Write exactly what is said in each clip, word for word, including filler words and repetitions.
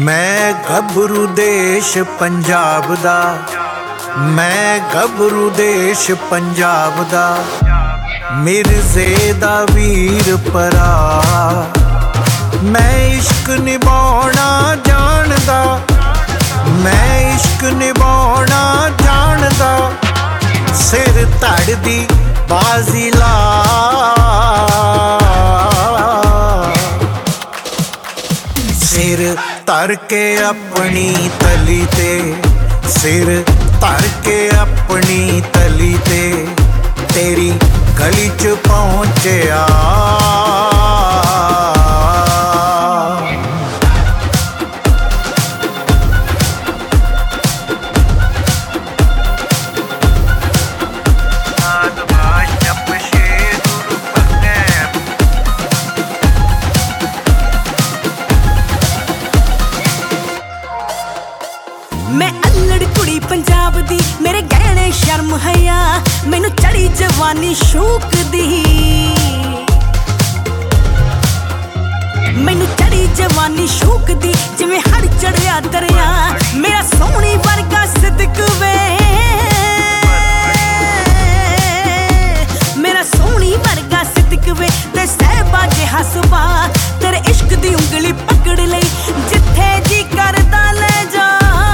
मैं गभरू देश पंजाब दा, मैं गभरू देश पंजाब दा, मिर्जे दा वीर भरा। मैं इश्क निभाना जानदा, मैं इश्क निभाना जानदा, सिर धड़ दी बाजी ला। सिर धर के अपनी तली ते, सिर धर के अपनी तली ते, तेरी गली च पहुंचया। मैं अल्लड़ कुड़ी पंजाब दी, मेरे गहने शर्म हया, मैनू चढ़ी जवानी शौक दी। मैनू चढ़ी जवानी शौक दी, जिवें हड़ चढ़िया दरिया, मेरा सोहनी वर्गा सिदक वे, मेरा सोहनी वर्गा सिदक वे, ते सहबा जिहा सुभा, तेरे इश्क दी उंगली पकड़ लई, जिथे जी करदा ले जा।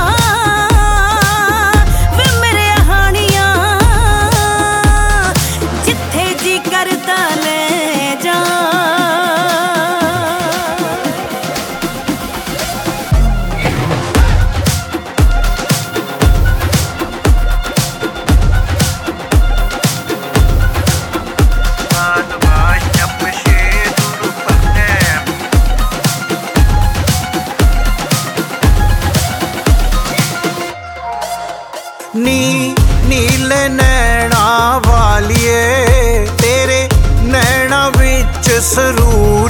नी नीले नैना वालिए, तेरे नैना विच सरूर,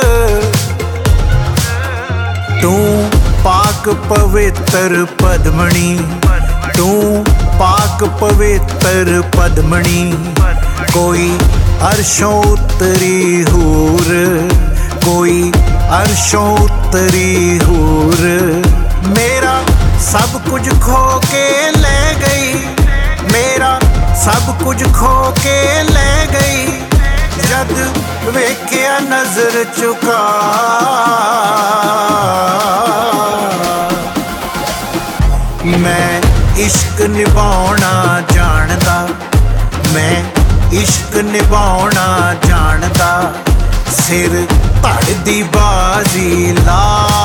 तू पाक पवित्र पद्मणी, तू पाक पवित्र पद्मणी, कोई अर्शों उतरी हूर, कोई अर्शों उतरी हूर। मेरा सब कुछ खो के ले गई, मेरा सब कुछ खो के ले गई, जद वेख्या नजर चुका। मैं इश्क निभाना जानदा, मैं इश्क निभाना जानदा, सिर धड़ दी बाजी ला।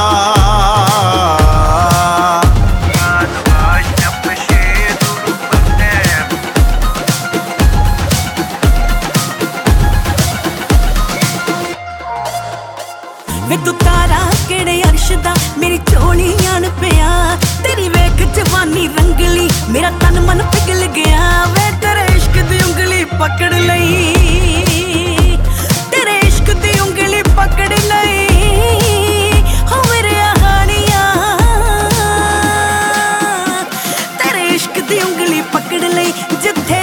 वे तू तारा केड़े अर्श दा, मेरी झोली आन पिया, तेरी वेख जवानी रंगली, मेरा तन मन पिघल गया। वे तेरे इश्क दी उंगली पकड़ लई, तेरे इश्क दी उंगली पकड़ लई, हो मेरे हानिया, तेरे इश्क दी उंगली पकड़ लई, जिथे